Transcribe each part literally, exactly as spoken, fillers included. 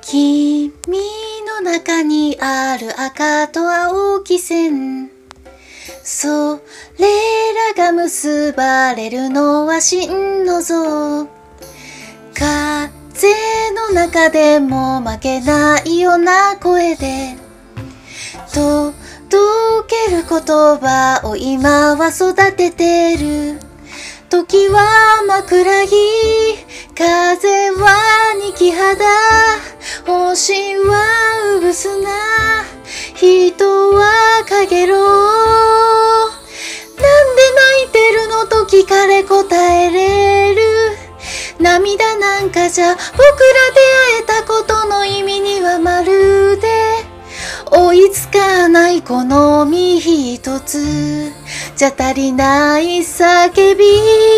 君の中にある赤と青き線、それらが結ばれるのは真の像。風の中でも負けないような声で届ける言葉を今は育ててる。時は枕木、風は二木肌、星はうぶすな、人はかげろう。なんで泣いてるのと聞かれ答えれる。涙なんかじゃ僕ら出会えたことの意味にはまるで追いつかないこの身一つじゃ足りない叫び。君の手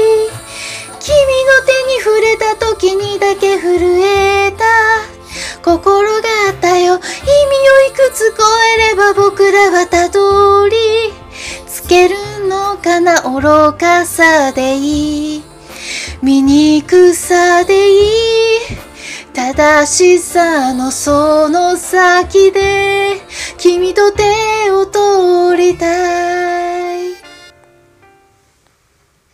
に触れた時にだけ震えた心があったよ。意味をいくつ超えれば僕らはたどりつけるのかな。愚かさでいい、醜さでいい、正しさのその先で